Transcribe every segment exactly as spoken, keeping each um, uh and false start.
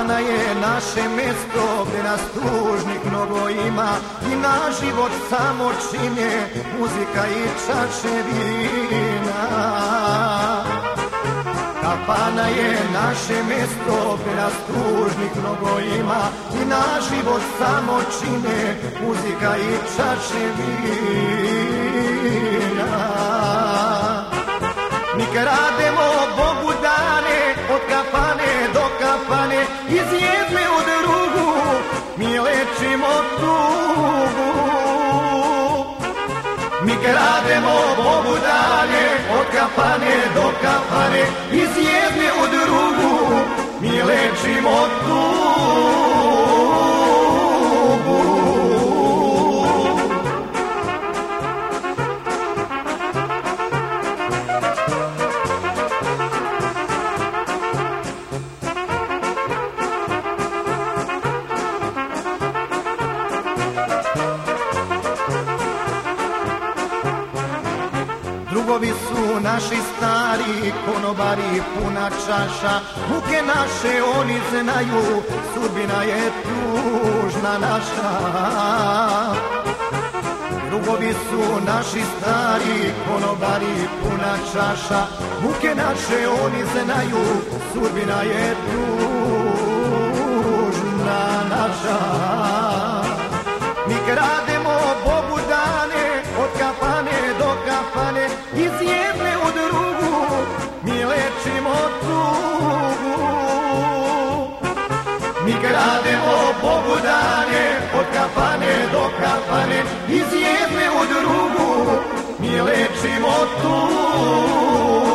Kapana je naše mesto gde nas tužnih mnogo ima i na život samo čine muzika i čaše vina. Kapana je naše mesto gde nas tužnih mnogo ima i na život samo čine muzika i čaše vina. Mi krademo Bogu dane od Kapane do Kapane, iz jedne u drugu mi lečimo tugu. Mi krademo Bogu dane od Kapane do Kapane, iz jedne u drugu mi lečimo tugu. Drugovi su naši stari konobari, puna čaša, muke naše oni znaju, sudbina je tužna naša. Drugovi su naši stari konobari, puna čaša, muke naše oni znaju, sudbina je tužna naša. Mi krademo Bogu dane od Kapane do Kapane, iz jedne u drugu mi lečimo tugu. Mi krademo Bogu dane od Kapane do Kapane, iz jedne u drugu mi lečimo tugu.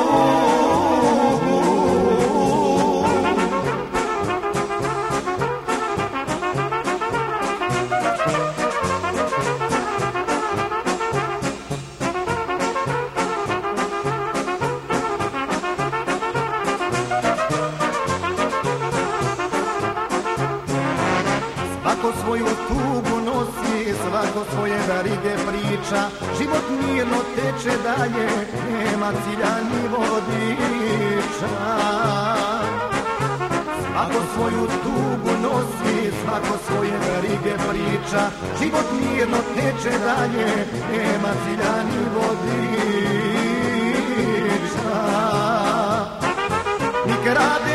Svako svoju tugu nosi, svako svoje brige priča, život mirno teče dalje, nema cilja ni vodiča. Svako svoju tugu nosi, svako svoje brige priča, život mirno teče dalje, nema cilja ni vodiča. Mi krade